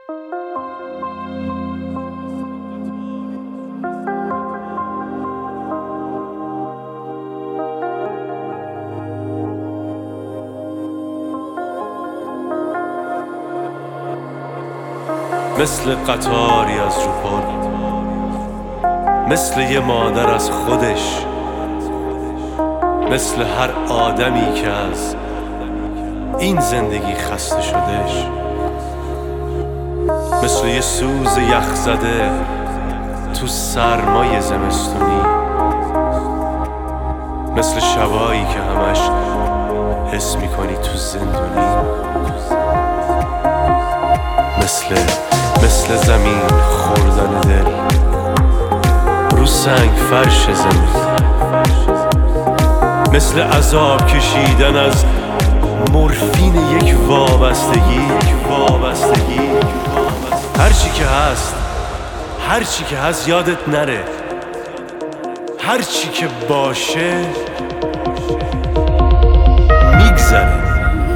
مثل قطاری از رو پل، مثل یه مادر از خودش، مثل هر آدمی که از این زندگی خسته شدش، مثل یه سوز یخ زده تو سرمای زمستونی، مثل شبایی که همش حس میکنی تو زندونی، مثل زمین خوردن دل رو سنگ فرش زمین، مثل عذاب کشیدن از مورفین یک وابستگی. هرچی که هست یادت نره، هرچی که باشه میگذره.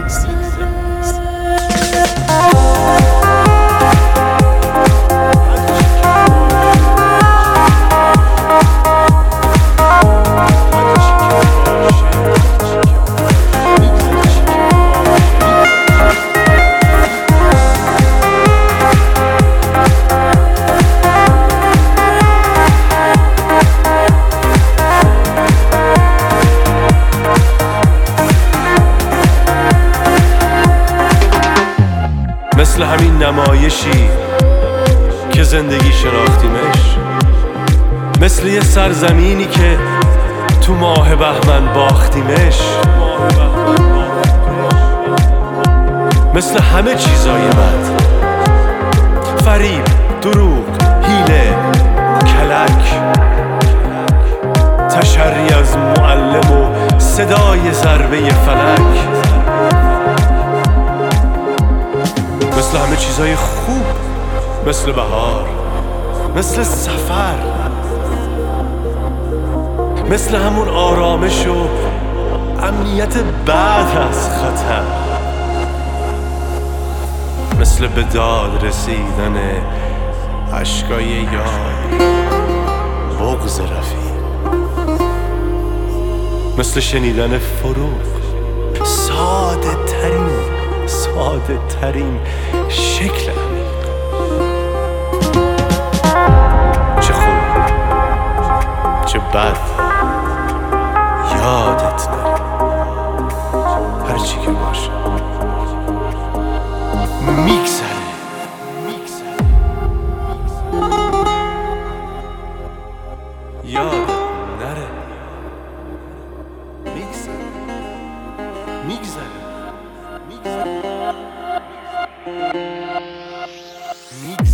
مثل همین نمایشی که زندگی شناختیمش، مثل یه سرزمینی که تو ماه بهمن باختیمش، مثل همه چیزای بد، فریب، دروغ، حیله، کلک، تشری از معلم و صدای ضربه فلک، مثل همه چیزای خوب، مثل بهار، مثل سفر، مثل همون آرامش و امنیت بعد از خطر، مثل به داد رسیدن اشکای یار، بغض رفیق، مثل شنیدن فروغ، ساده ترین شکل عمیق. چه خوب چه بد یادت نره، هرچی که باشه میگذره. یادت نره، میگذره.